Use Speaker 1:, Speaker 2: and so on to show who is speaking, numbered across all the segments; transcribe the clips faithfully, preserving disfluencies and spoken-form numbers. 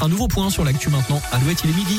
Speaker 1: Un nouveau point sur l'actu maintenant. Alouette, il est midi.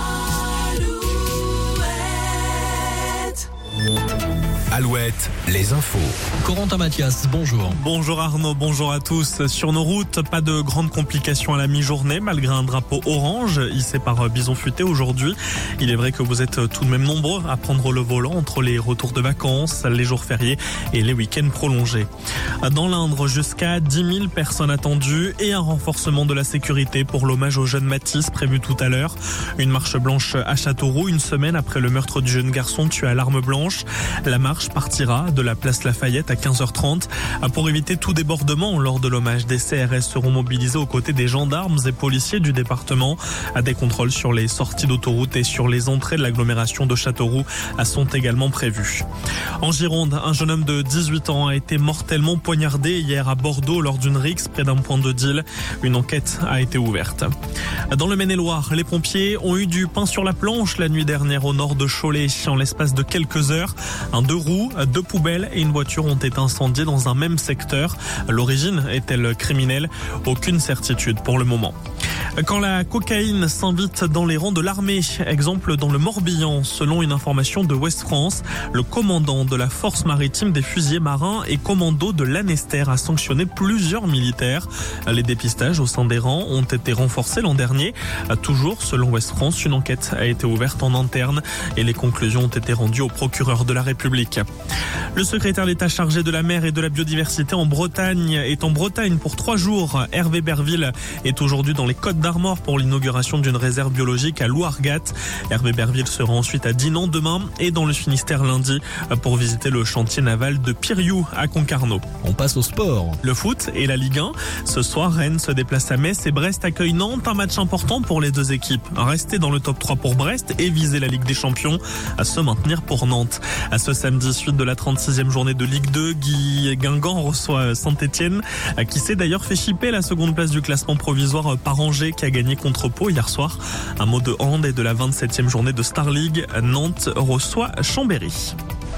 Speaker 2: Alouette, les infos.
Speaker 1: Corentin Mathias, bonjour.
Speaker 3: Bonjour Arnaud, bonjour à tous. Sur nos routes, pas de grandes complications à la mi-journée, malgré un drapeau orange hissé par Bison Futé aujourd'hui. Il est vrai que vous êtes tout de même nombreux à prendre le volant entre les retours de vacances, les jours fériés et les week-ends prolongés. Dans l'Indre, jusqu'à dix mille personnes attendues et un renforcement de la sécurité pour l'hommage au jeune Mathis prévu tout à l'heure. Une marche blanche à Châteauroux, une semaine après le meurtre du jeune garçon tué à l'arme blanche. La marche partira de la place Lafayette à quinze heures trente. Pour éviter tout débordement lors de l'hommage, des C R S seront mobilisés aux côtés des gendarmes et policiers du département. Des contrôles sur les sorties d'autoroute et sur les entrées de l'agglomération de Châteauroux sont également prévus. En Gironde, un jeune homme de dix-huit ans a été mortellement poignardé hier à Bordeaux lors d'une rixe près d'un point de deal. Une enquête a été ouverte. Dans le Maine-et-Loire, les pompiers ont eu du pain sur la planche la nuit dernière au nord de Cholet. En l'espace de quelques heures, un deux roues, deux poubelles et une voiture ont été incendiées dans un même secteur. L'origine est-elle criminelle? Aucune certitude pour le moment. Quand la cocaïne s'invite dans les rangs de l'armée, exemple dans le Morbihan, selon une information de Ouest France, le commandant de la force maritime des fusiliers marins et commando de l'Annester a sanctionné plusieurs militaires. Les dépistages au sein des rangs ont été renforcés l'an dernier. Toujours selon Ouest France, une enquête a été ouverte en interne et les conclusions ont été rendues au procureur de la République. Le secrétaire d'État chargé de la mer et de la biodiversité en Bretagne est en Bretagne pour trois jours. Hervé Berville est aujourd'hui dans les Côtes d'Armor pour l'inauguration d'une réserve biologique à Louargat. Hervé Berville sera ensuite à Dinan demain et dans le Finistère lundi pour visiter le chantier naval de Piriou à Concarneau.
Speaker 1: On passe au sport.
Speaker 3: Le foot et la Ligue un. Ce soir, Rennes se déplace à Metz et Brest accueille Nantes. Un match important pour les deux équipes. Rester dans le top trois pour Brest et viser la Ligue des Champions à se maintenir pour Nantes. À ce samedi, suite de la trente-sixième journée de Ligue deux, Guy Guingamp reçoit Saint-Etienne, qui s'est d'ailleurs fait chipper la seconde place du classement provisoire par Angers, qui a gagné contre Pau hier soir. Un mot de hand et de la vingt-septième journée de Star League, Nantes reçoit Chambéry.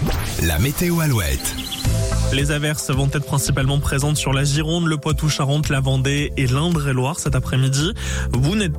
Speaker 2: La météo Alouette.
Speaker 3: Les averses vont être principalement présentes sur la Gironde, le Poitou-Charentes, la Vendée et l'Indre-et-Loire cet après-midi. Vous n'êtes